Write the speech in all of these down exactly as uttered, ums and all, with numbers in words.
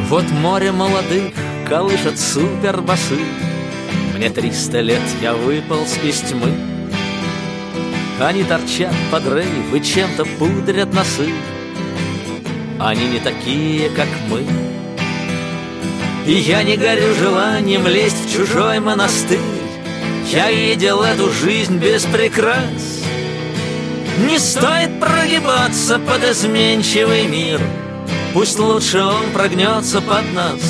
Вот море молодых колышет супербасы. Мне триста лет, я выполз из тьмы. Они торчат под рейв и чем-то пудрят носы. Они не такие, как мы. И я не горю желанием лезть в чужой монастырь. Я видел эту жизнь без прикрас. Не стоит прогибаться под изменчивый мир. Пусть лучше он прогнется под нас.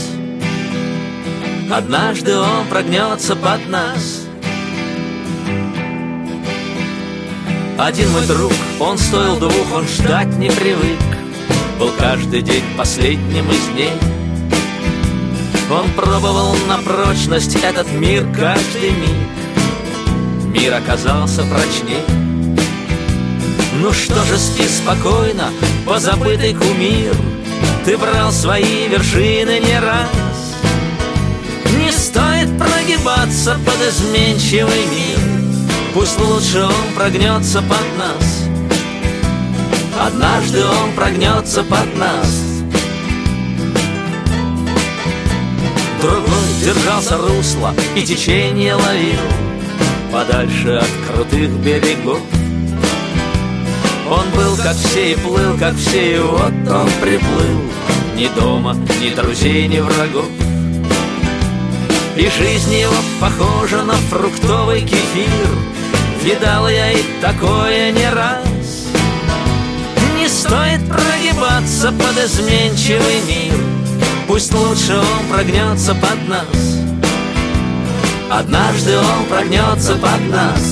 Однажды он прогнется под нас. Один мой друг, он стоил двух, он ждать не привык. Был каждый день последним из дней. Он пробовал на прочность этот мир каждый миг. Мир оказался прочней. Ну что же, спи спокойно, позабытый кумир. Ты брал свои вершины не раз. Не стоит прогибаться под изменчивый мир. Пусть лучше он прогнется под нас. Однажды он прогнется под нас. Другой держался русла и течение ловил подальше от крутых берегов. Он был как все и плыл, как все, и вот он приплыл. Ни дома, ни друзей, ни врагов. И жизнь его похожа на фруктовый кефир. Видал я и такое не раз. Не стоит прогибаться под изменчивый мир. Пусть лучше он прогнется под нас. Однажды он прогнется под нас.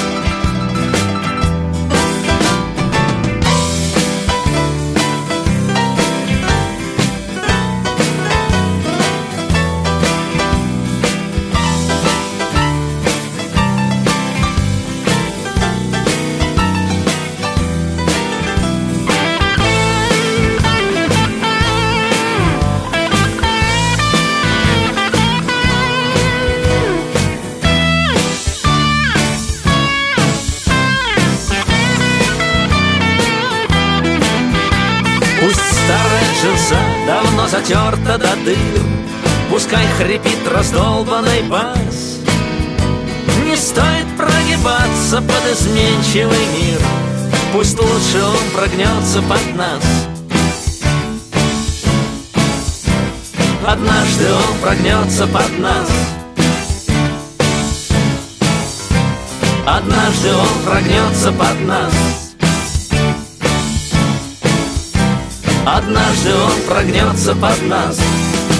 Давно затерта до дыр. Пускай хрипит раздолбанный бас. Не стоит прогибаться под изменчивый мир. Пусть лучше он прогнется под нас. Однажды он прогнется под нас. Однажды он прогнется под нас. Однажды он прогнется под нас.